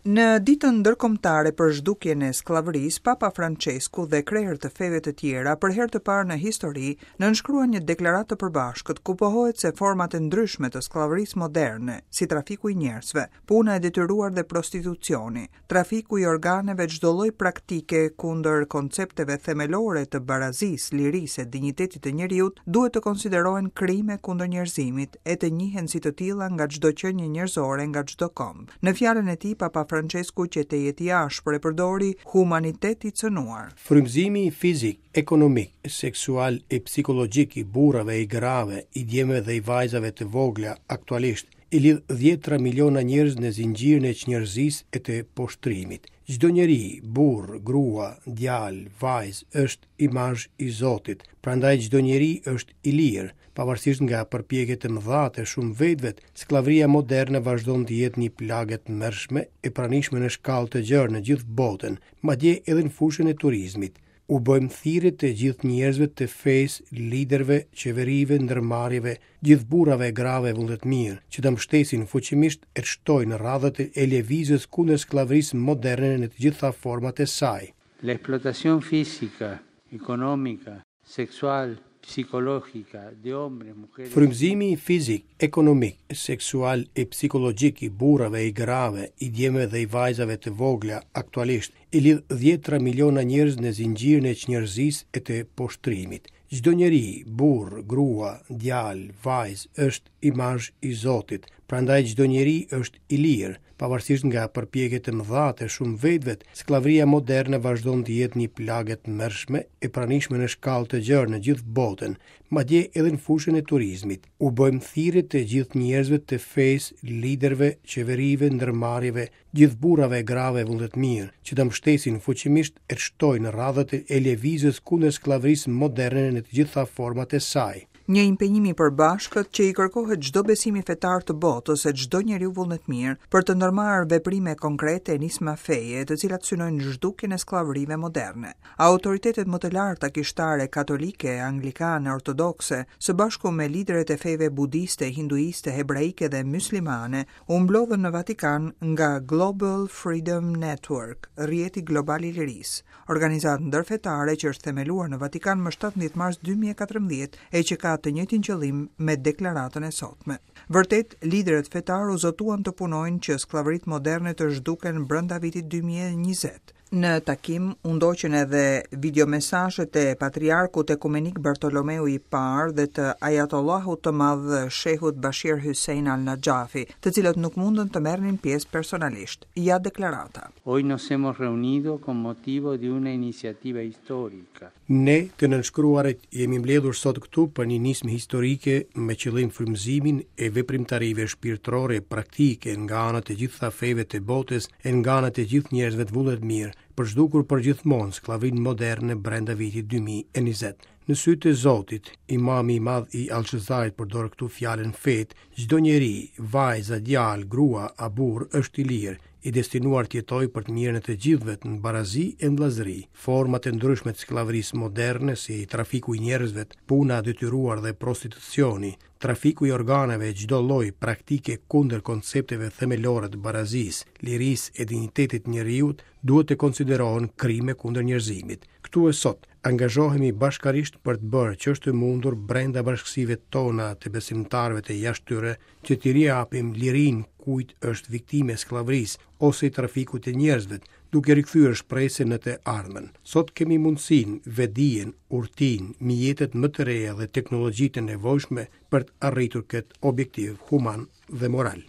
Në ditën ndërkombëtare për zhdukjen e skllavërisë, Papa Francesku dhe krerët të feve të tjera për herë të parë në histori nënshkruan një deklaratë të përbashkët ku pohohet se format e ndryshme të skllavërisë moderne, si trafiku i njerëzve, puna e detyruar dhe prostitucioni, trafiku i organeve, çdo lloj praktike kundër koncepteve themelore të barazisë, lirisë e dinjitetit të njeriut, duhet të konsiderohen krime kundër njerëzimit e të njihen si të tilla nga çdo qenie njerëzore nga çdo komb. Në fjalën e tij, Papa Francesku, që te jeti ashpër, e përdori humanitet i cënuar. Frymëzimi fizik, ekonomik, seksual e psikologjik i burrave e i grave, i djemve dhe i vajzave të vogla aktualisht i lidh 10 miliona njerëz në zinxhirin e njerëzisë e të poshtrimit. Çdo njeri, burr, grua, djalë, vajzë, është imazh i Zotit. Prandaj çdo njeri është i lirë. Pavarësisht nga përpjekjet e mëdha të shumë vetëve, skllavëria moderne vazhdon të jetë një plagë e tmerrshme e pranishme në shkallë të gjerë në gjithë botën, madje edhe në fushën e turizmit. U bëjmë thirrje të gjithë njerëzve të fesë, liderëve, qeverive, ndërmarrjeve, gjithë burrave e grave vullnet mirë, që të mbështesin fuqimisht e të shtojnë radhët e lëvizjes kundër skllavërisë moderne në të gjitha format e saj. L'esplotación física, económica, sexual, psikologjika de hombres, mujeres. Frymëzimi fizik, ekonomik, seksual e psikologjik i burrave e i grave, i djemve dhe i vajzave të vogla aktualisht i lidh 10 miliona njerëz në zinxhirin e njerëzisë e të poshtrimit. Çdo njeri, burr, grua, djalë, vajzë, është imazh i Zotit. Prandaj çdo njeri është i lirë. Pavarësisht nga përpjekjet e mëdha të shumë vetëve, skllavëria moderne vazhdon të jetë një plagë e tmerrshme e pranishme në shkallë të gjerë në gjithë botën, madje edhe në fushën e turizmit. U bëjmë thirrje të gjithë njerëzve të fesë, liderëve, qeverive, ndërmarrjeve, gjithë burrave e grave vullnet mirë, që të mbështesin fuqimisht e të shtojnë radhët e lëvizjes kundër skllavërisë moderne në të gjitha format e saj. Një impenjim i përbashkët që i kërkohet çdo besimi fetar të botës e çdo njeriu vullnetmir për të ndërmarrë veprime konkrete e nisma feje, të cilat synojnë zhdukjen e skllavërive moderne. Autoritetet më të larta kishtare katolike, anglikane, ortodokse, së bashku me liderët e feve budiste, hinduiste, hebraike dhe muslimane, u mblodhën në Vatikan nga Global Freedom Network, rrjeti global i lirisë, organizatë ndërfetare që është themeluar në Vatikan më 17 mars 2014 e që ka të njëjtin qëllim me deklaratën e sotme. Vërtet, liderët fetar u zotuan të punojnë që skllavëritë moderne të zhduken brenda vitit 2020. Në takim u ndoqën edhe videomesazhet e patriarkut ekumenik Bartolomeu i Parë dhe të ajatollahut të madh Shehut Bashir Hussein al-Najafi, të cilët nuk mundën të merrnin pjesë personalisht. Ja deklarata. Hoy nos hemos reunido con motivo de una iniciativa histórica. Ne të nënshkruarit jemi mbledhur sot këtu për një nismë historike me qëllim frymëzimin e veprimtarive shpirtërore praktike nga anët e gjitha feve të botës e nga anët e gjithë njerëzve të vullnet mirë, për zhdukur përgjithmonë skllavërinë moderne brenda vitit 2020. Në sytë e Zotit, imami i madh i Alshazarit përdor këtu fjalën fet, çdo njeri, vajza, djalë, grua, a burr është i lirë, i destinuar të jetojë për të mirën e të gjithëve në barazi e vëllazëri. Format e ndryshme të skllavërisë moderne, si trafiku i njerëzve, puna e detyruar dhe prostitucioni, trafiku i organeve e çdo lloji praktike kundër koncepteve themelore të barazisë, lirisë e dinjitetit të njerëzit, duhet të konsiderohen krime kundër njerëzimit. Këtu e sot angazhohemi bashkarisht për të bërë që është mundur brenda bashkësive tona të besimtarëve të jashtë tyre që t'i japim lirinë kujt është viktime e skllavërisë ose i trafikut të njerëzve, duke rikthyer shpresën në të ardhmen. Sot kemi mundësinë, vedijen, urtinë, mjetet më të reja dhe teknologjitë e nevojshme për të arritur këtë objektiv human dhe moral.